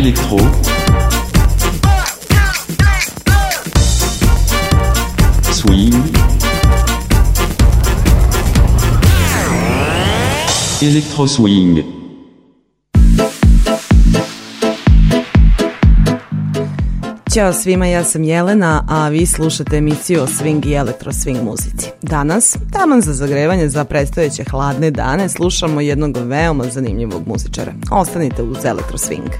Électro, swing, Electro swing. Ćao svima, ja sam Jelena, a vi slušate emisiju o swing i elektro swing muzici. Danas, taman za zagrevanje za predstojeće hladne dane, slušamo jednog veoma zanimljivog muzičara. Ostanite uz elektro swing.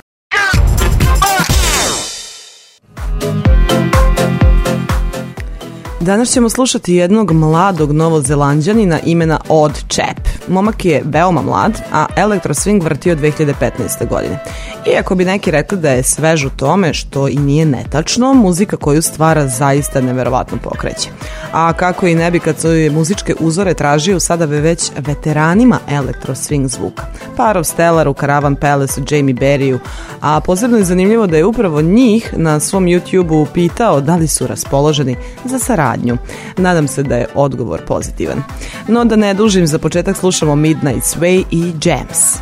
Danas ćemo slušati jednog mladog novozelanđanina imena Odd Chap. Momak je veoma mlad, a elektro swing vrti od 2015. godine. Iako bi neki rekli da je svež u tome, što i nije netačno, muzika koju stvara zaista neverovatno pokreće. A kako i ne bi kad su muzičke uzore tražio sada već veteranima elektro swing zvuka. Parov Stellaru, Caravan Palace, Jamie Berryu, a posebno je zanimljivo da je upravo njih na svom YouTube-u pitao da li su raspoloženi za saradnju. Nadam se da je odgovor pozitivan. No da ne dužim, za početak slušamo Midnight Sway i Jams.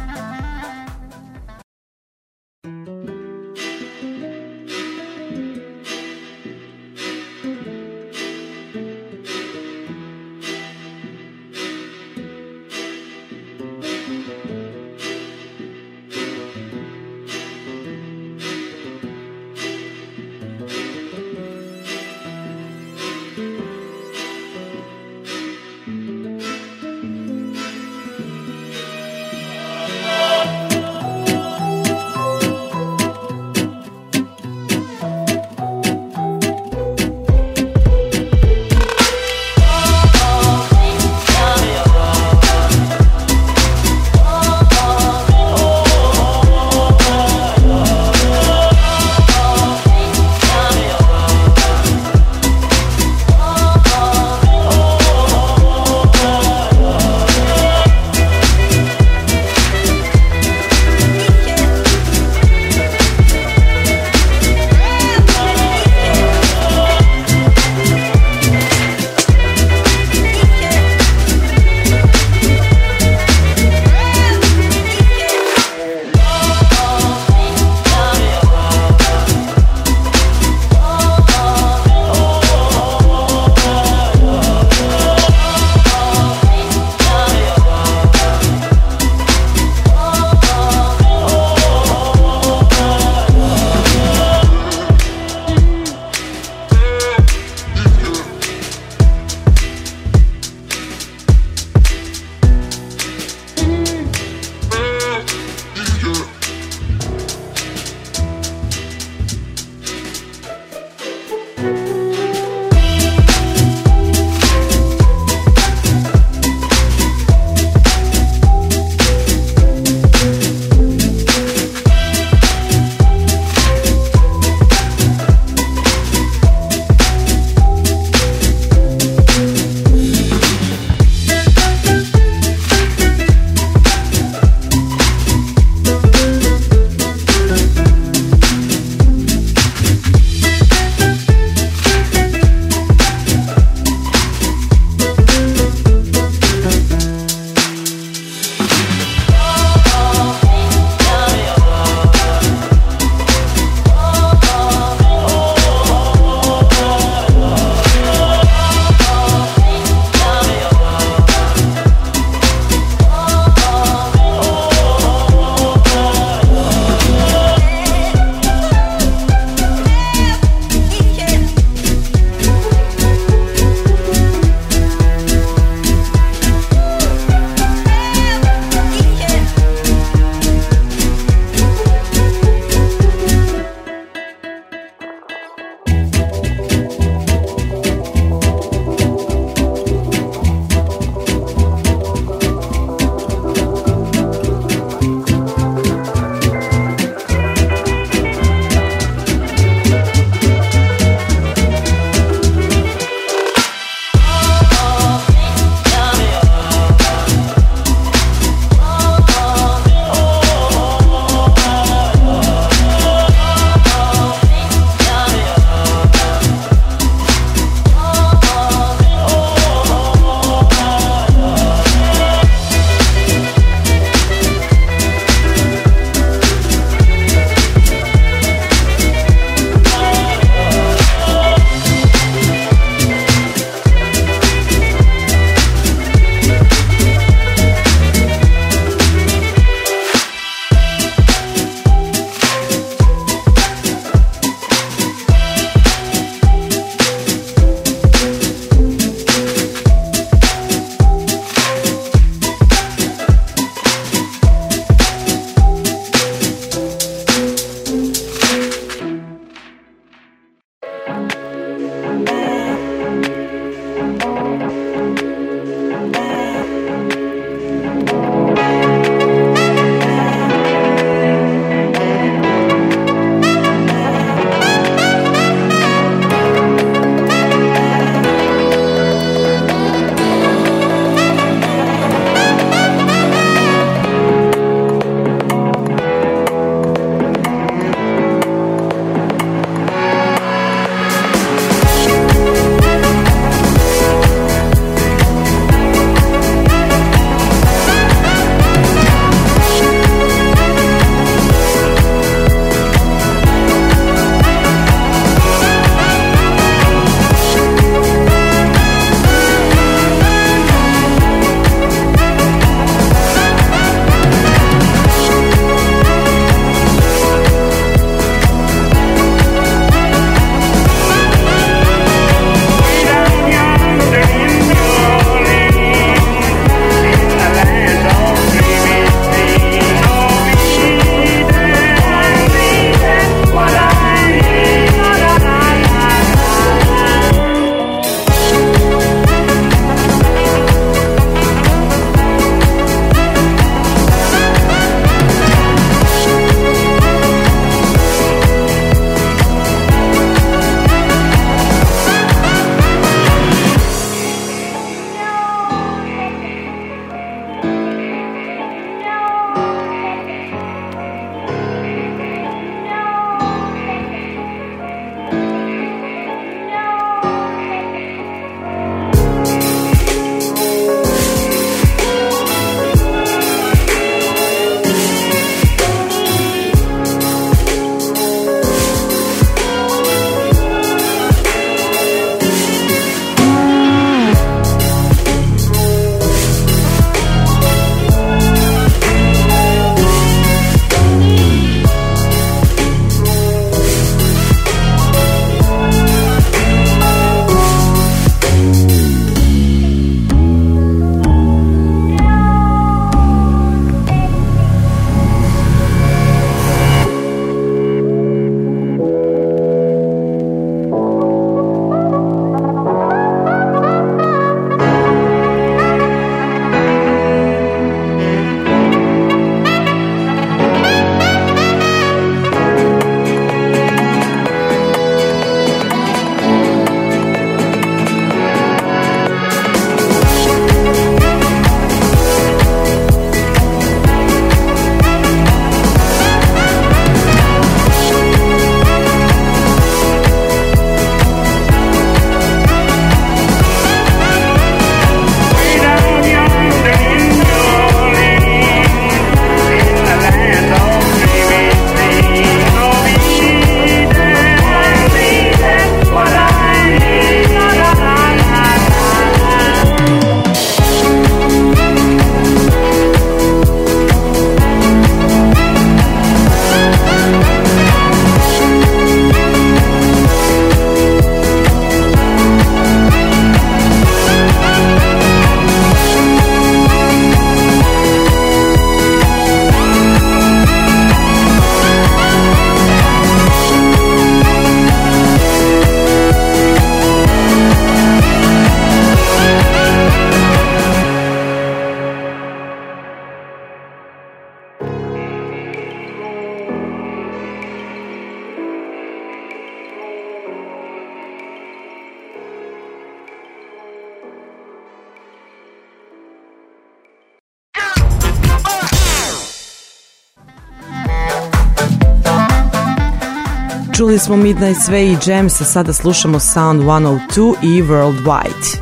Čuli smo Midnight Sway i James, a sada slušamo Sound 102 i Worldwide.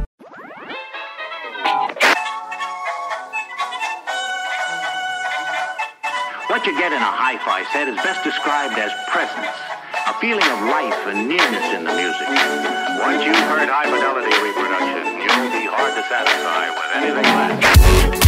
What you get in a hi-fi set is best described as presence, a feeling of life and nearness in the music. Once you've heard high-fidelity reproduction, you'll be hard to satisfy with anything less.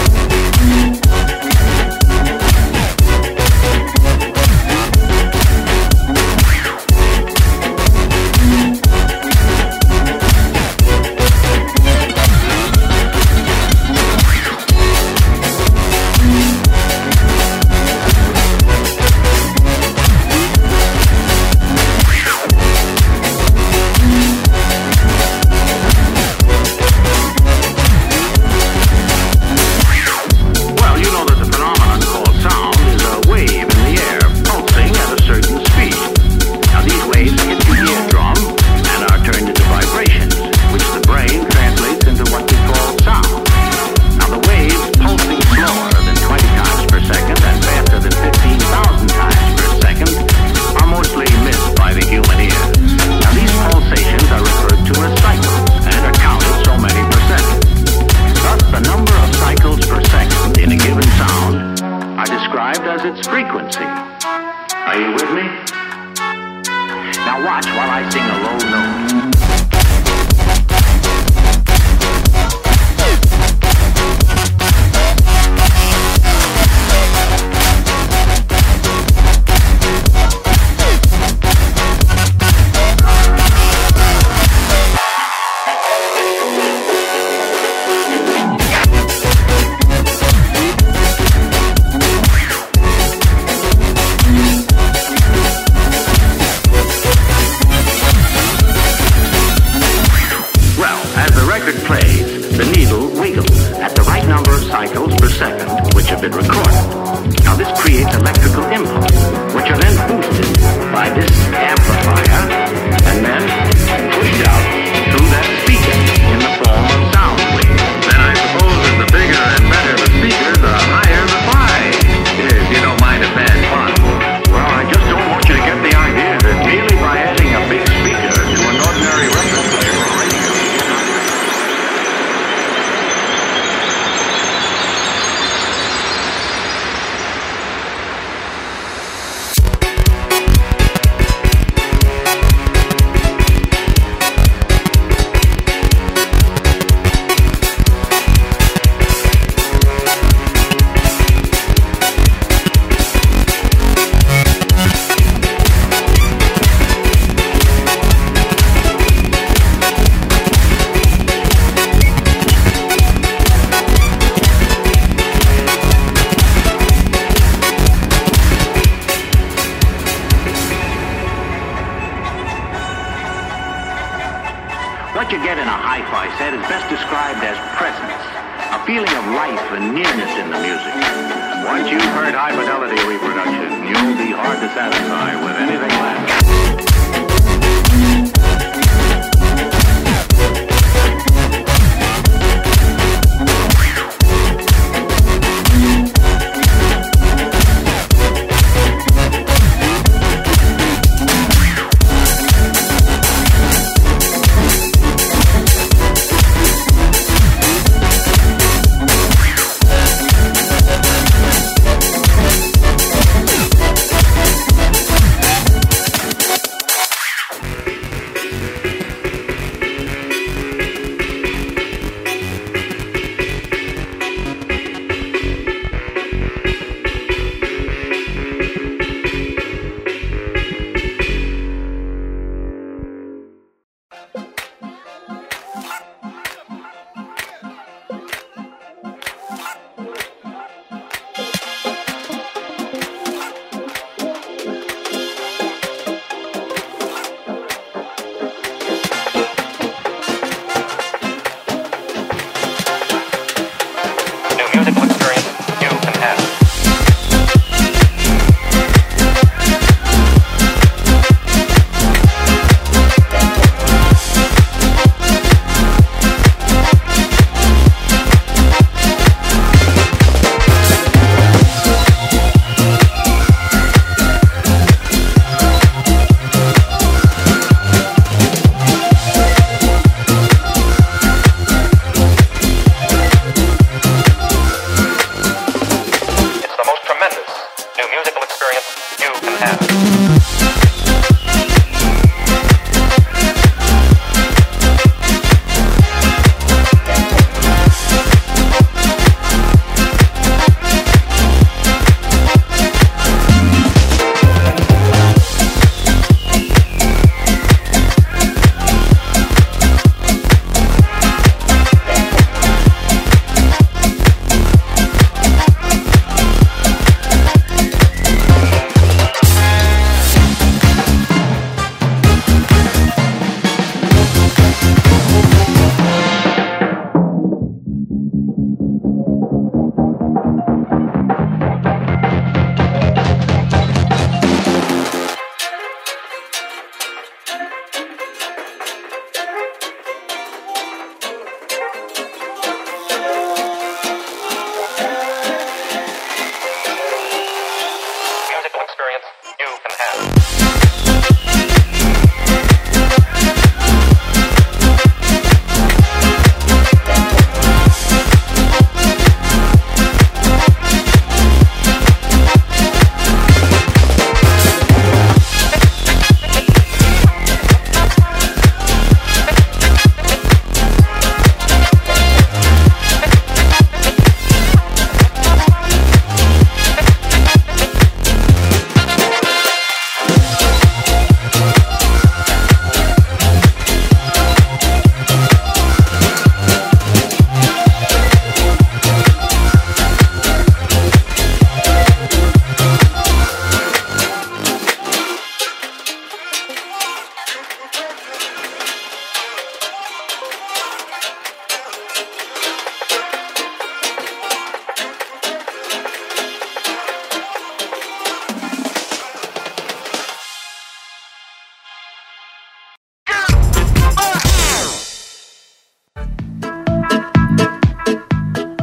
What you get in a hi-fi set is best described as presence, a feeling of life and nearness in the music. Once you've heard high-fidelity reproduction, you'll be hard to satisfy with anything less.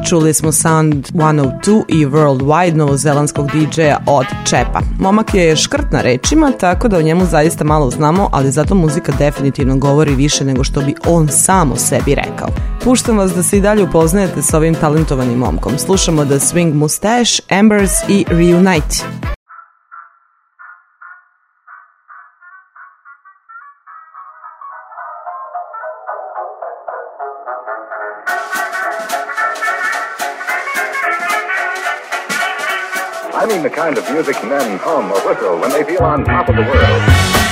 Čuli smo Sound 102 i Worldwide novozelandskog DJ-a od Chepa. Momak je škrt na rečima, tako da o njemu zaista malo znamo, ali zato muzika definitivno govori više nego što bi on sam o sebi rekao. Puštam vas da se i dalje upoznajete s ovim talentovanim momkom. Slušamo The Swing Mustache, Embers i Reunite. I mean the kind of music men hum or whistle when they feel on top of the world.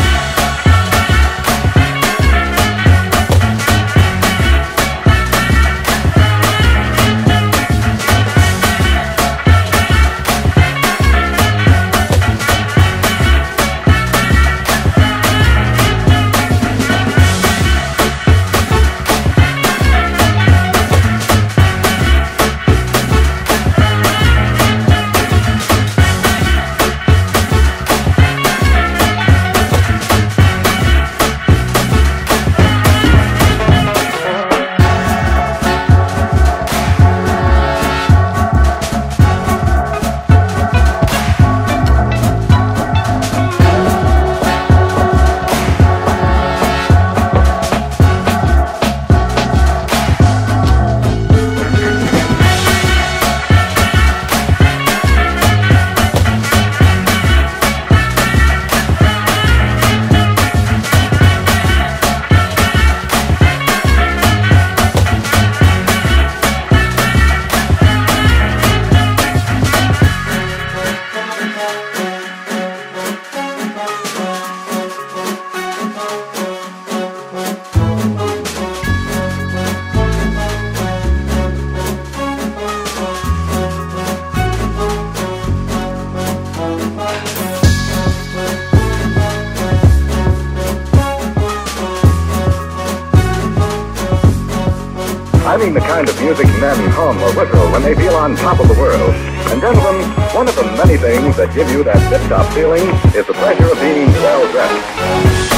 I mean the kind of music men hum or whistle when they feel on top of the world. And gentlemen, one of the many things that give you that tip-top feeling is the pleasure of being well-dressed.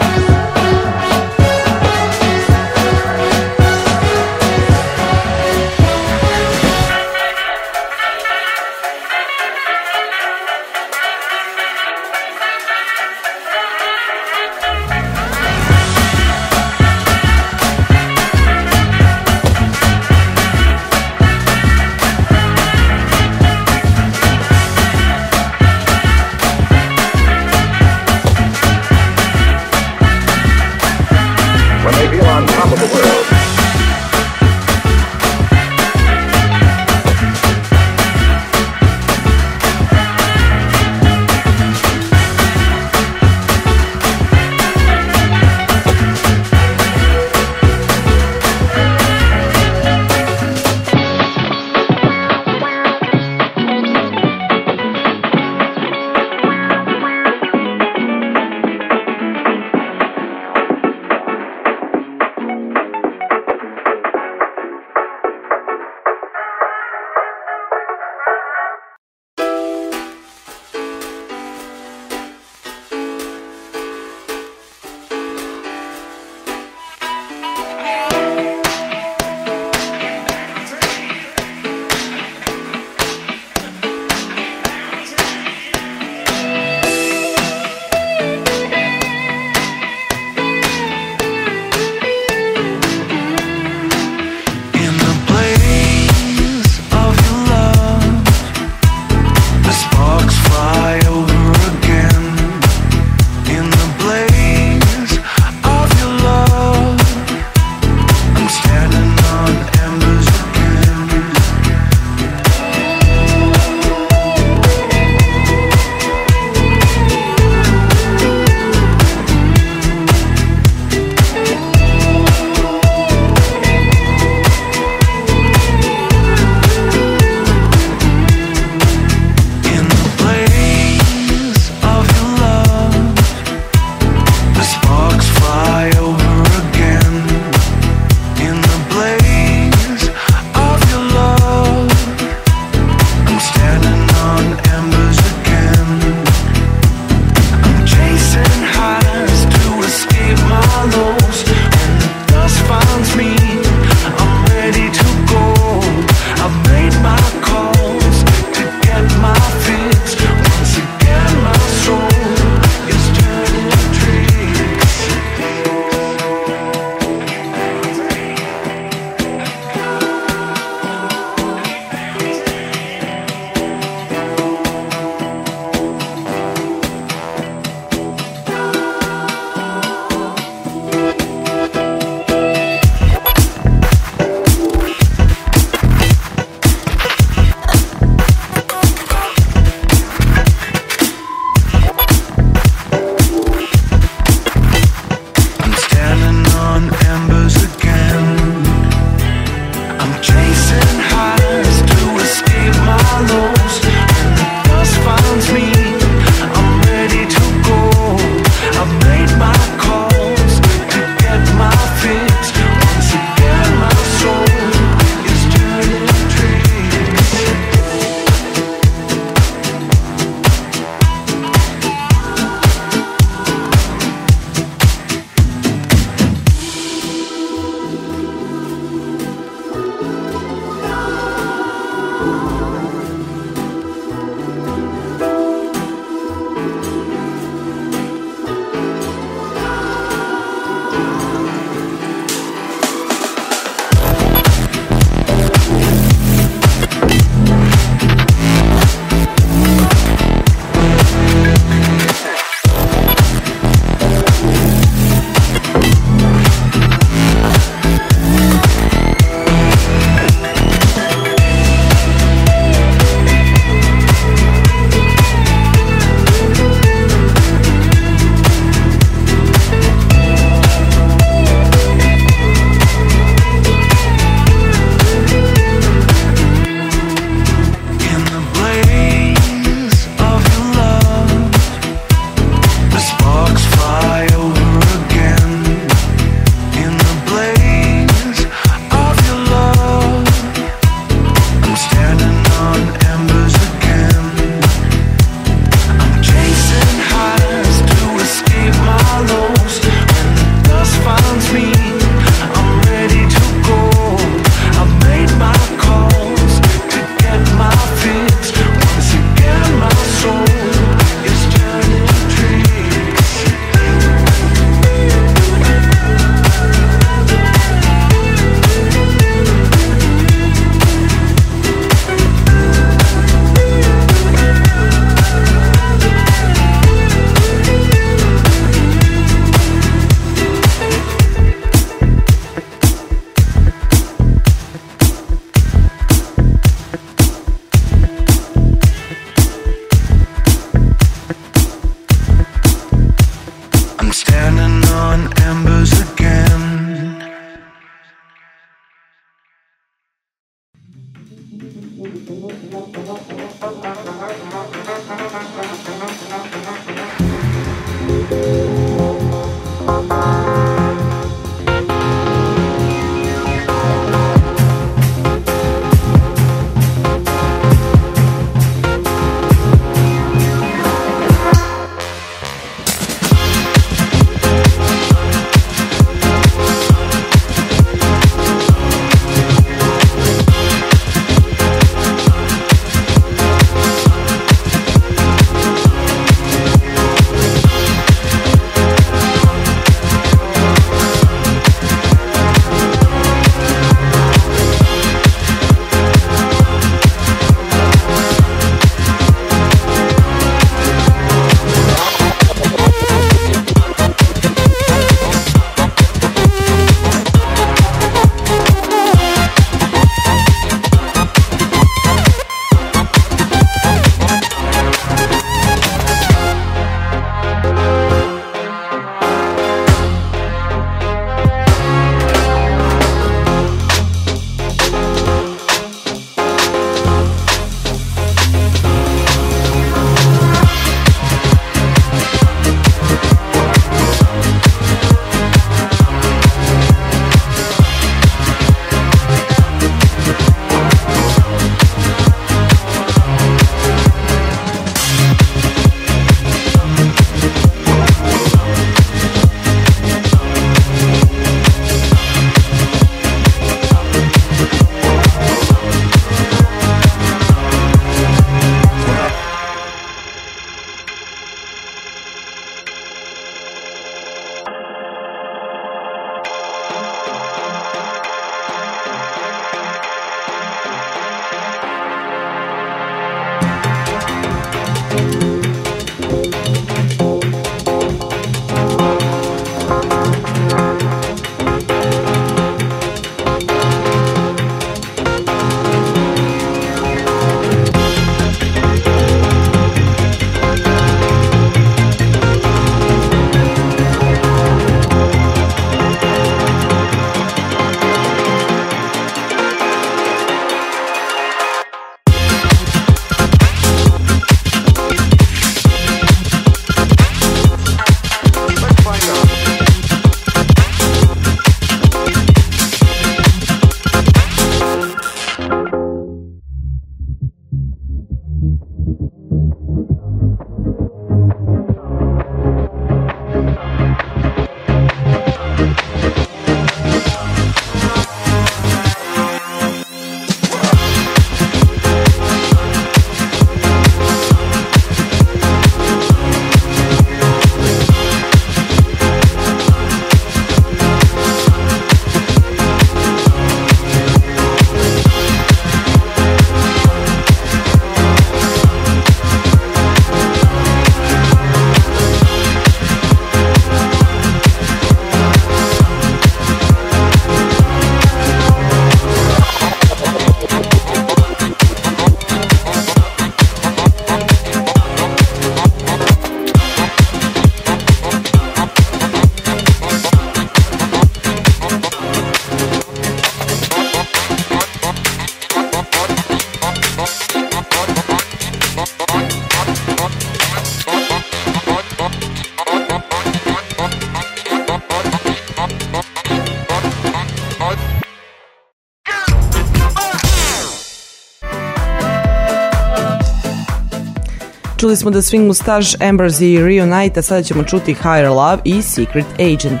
Čuli smo da Swing Mustache, Ambers i Reunite, a sada ćemo čuti Higher Love i Secret Agent.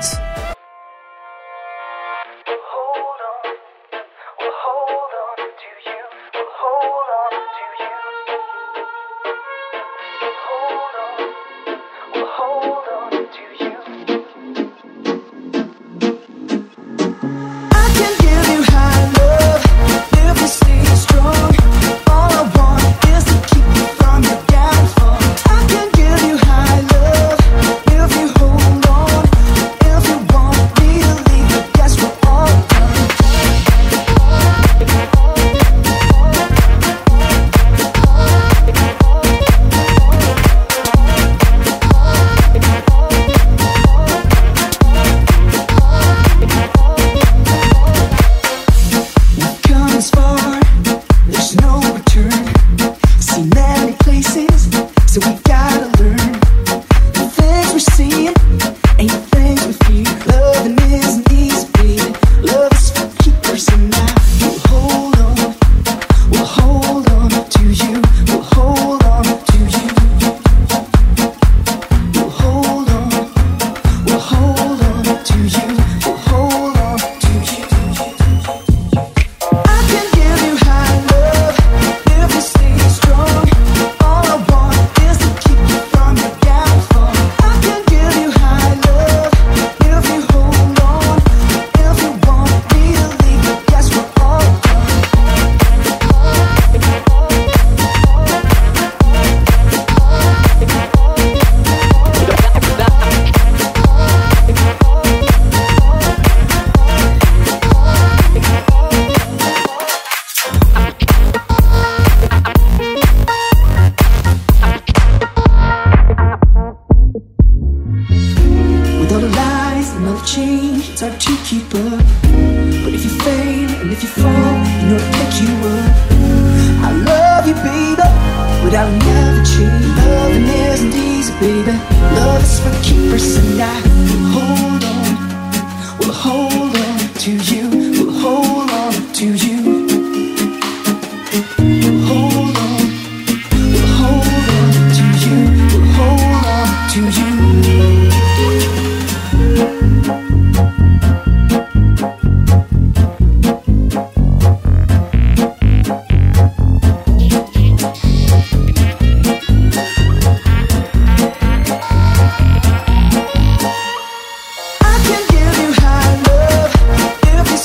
If you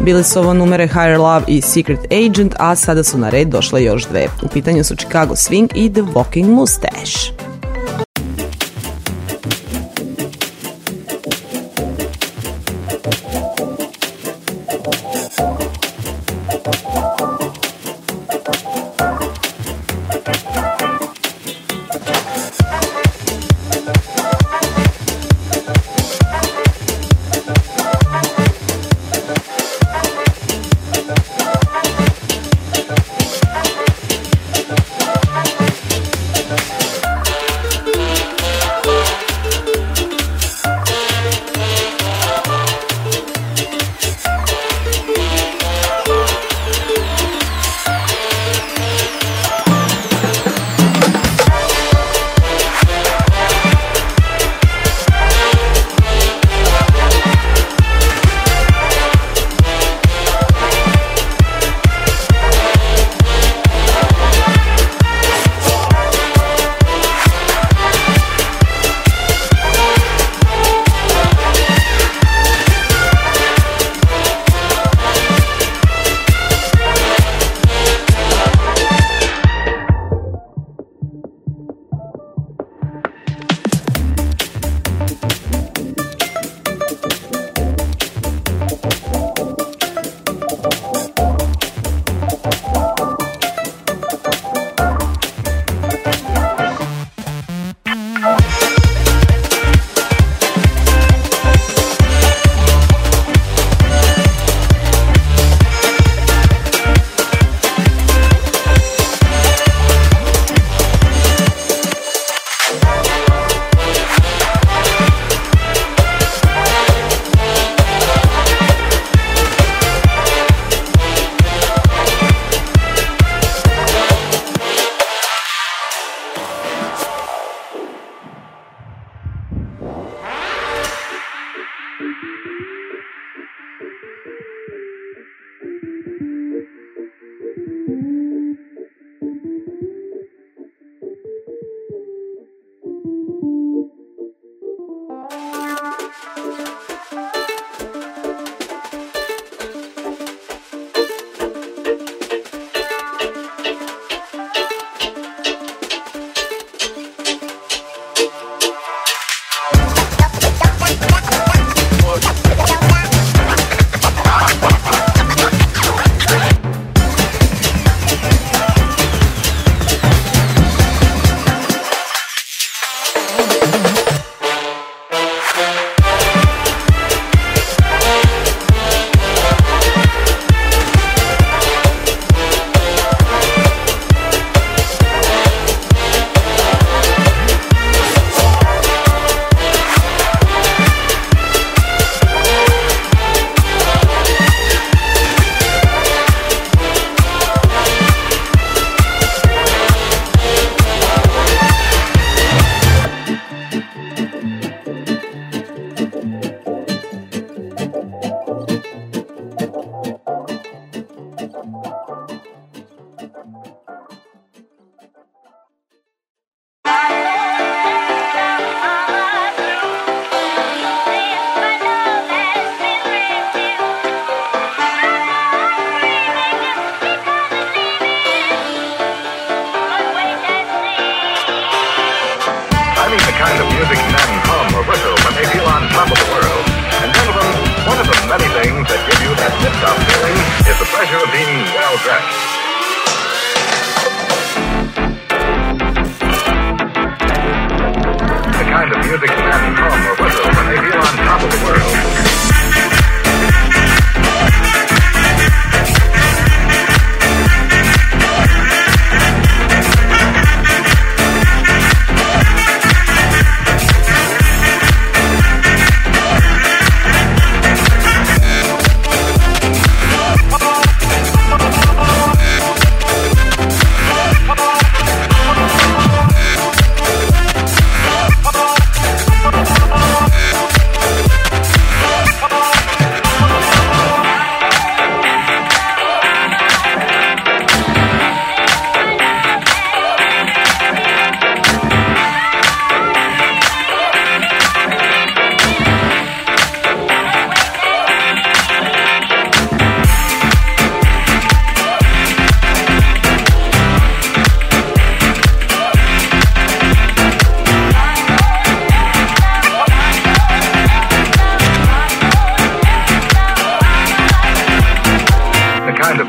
Bili su ovo numere Higher Love i Secret Agent, a sada su na red došle još dve. U pitanju su Chicago Swing i The Walking Mustache.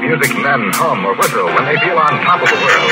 music men hum or whistle when they feel on top of the world.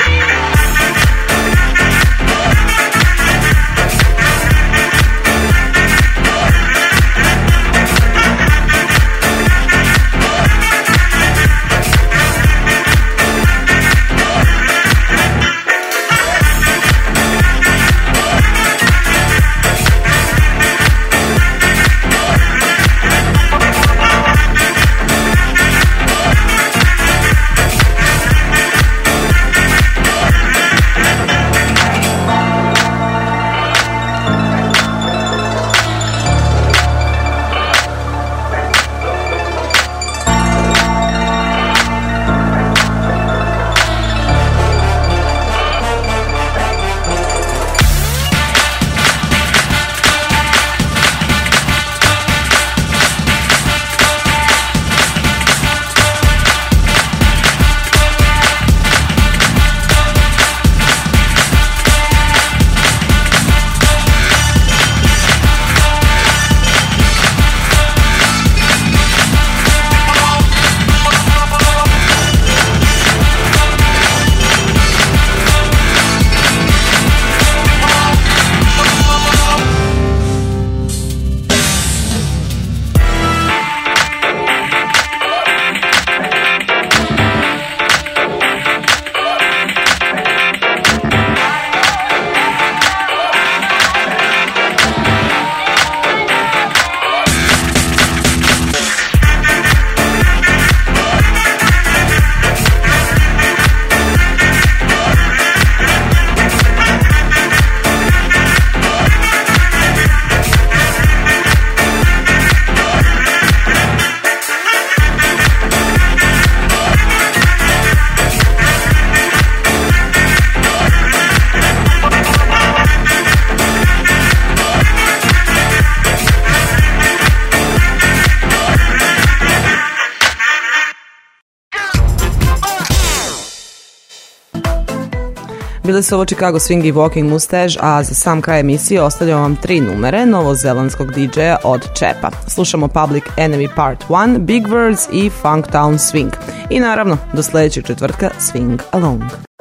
Bili su ovo Chicago Swing i Walking Mustache, a za sam kraj emisije ostavljamo vam 3 numere novozelandskog DJ-a od Chepa. Slušamo Public Enemy Part 1, Big Words i Funktown Swing. I naravno, do sledećeg četvrtka Swing Along.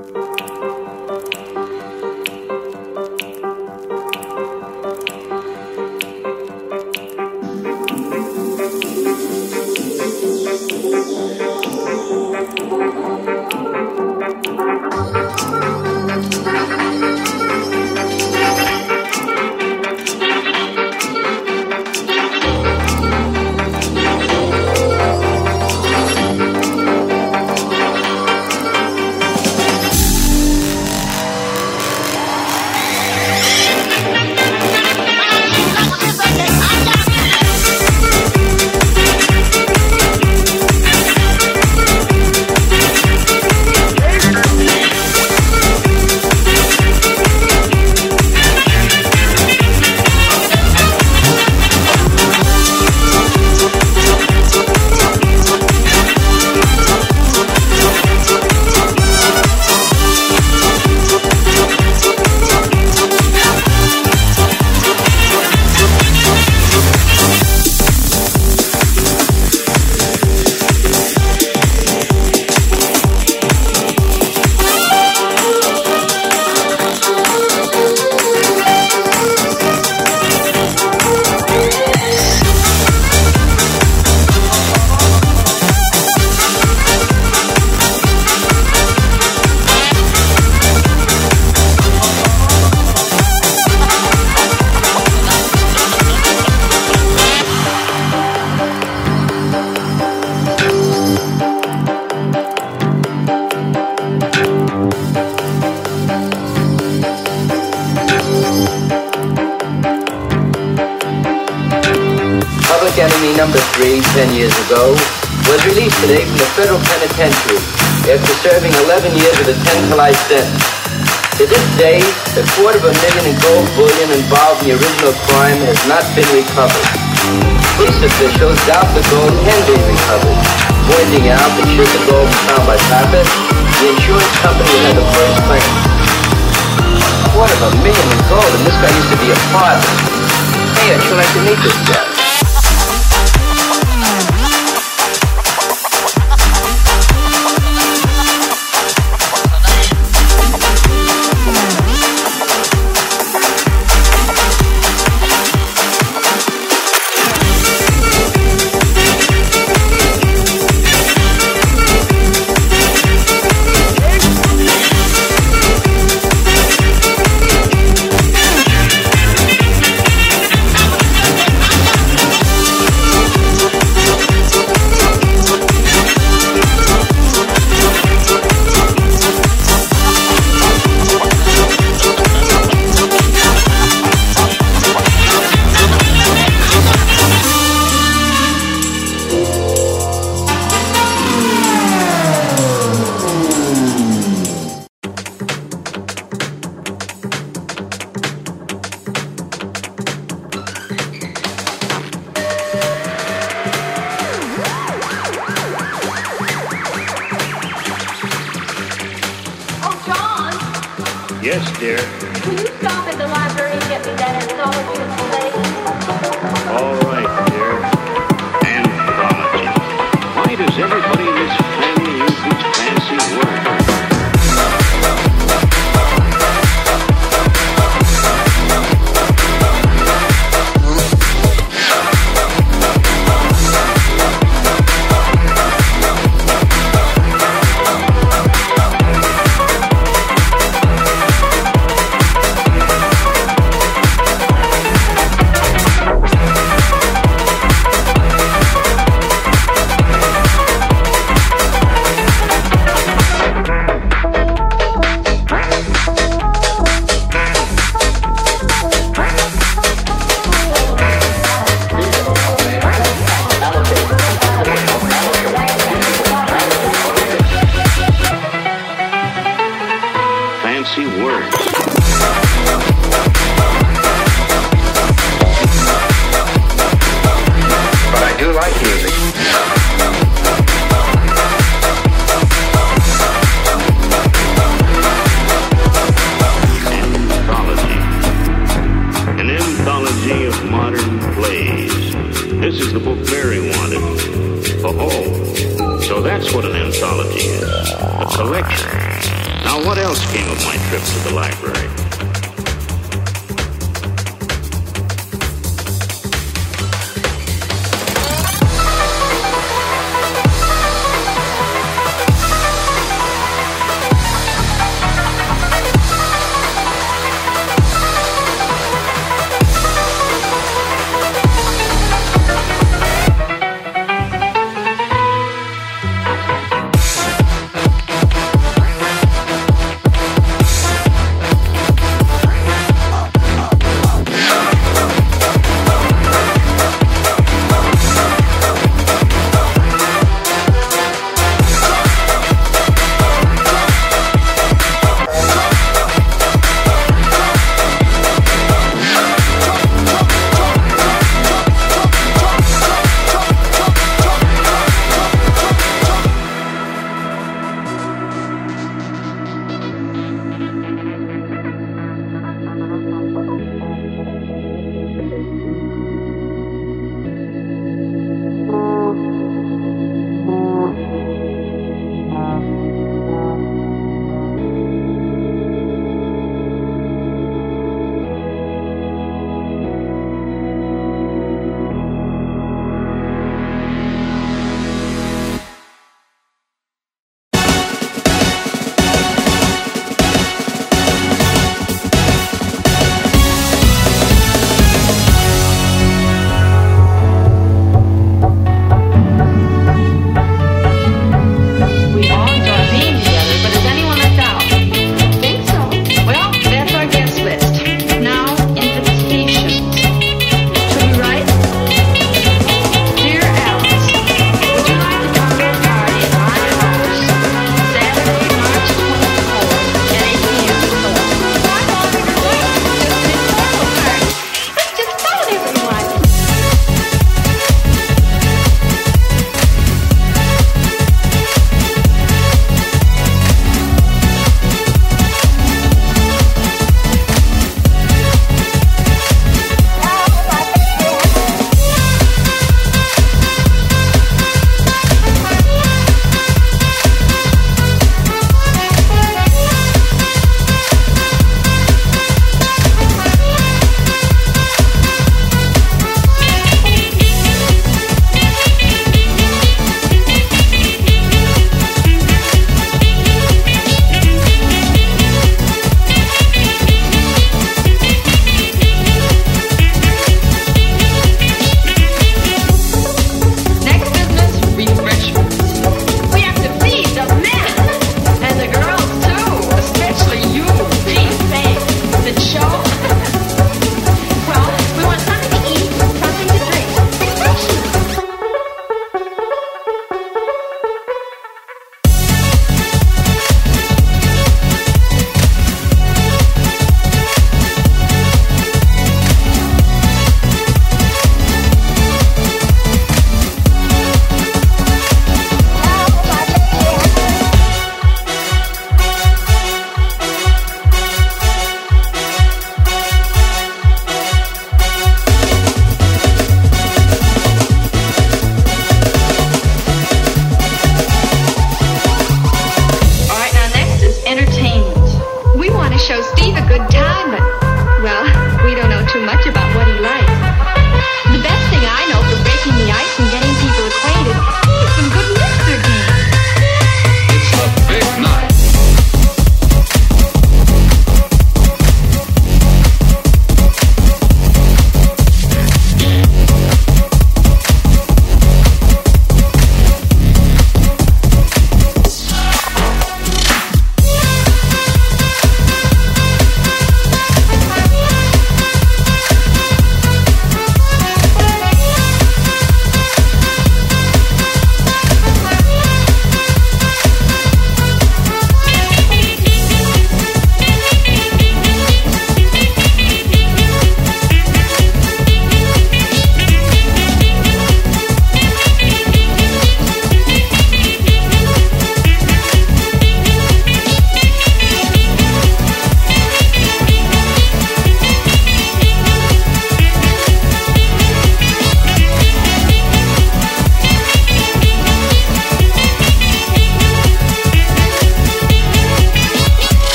Enemy number 3, 10 years ago, was released today from the federal penitentiary after serving 11 years of a 10 to life sentence. To this day, $250,000 in gold bullion involved in the original crime has not been recovered. Police officials doubt the gold can be recovered, pointing out that should the gold be found by Pappas, the insurance company would have the first claim. $250,000 in gold, and this guy used to be a father. Hey, I'd sure like to meet this guy. Yes, dear. Will you stop at the library and get me that anthology of plays? All right, dear. Anthology. Why does everybody in this family use these fancy words? Fancy words. But I do like music. Anthology. An anthology of modern plays. This is the book Mary wanted. Oh, so that's what an anthology is. A collection. Now, what else came of my trip to the library?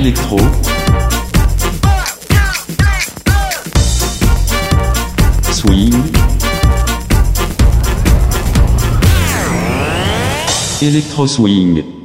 Electro. Swing. Electro swing.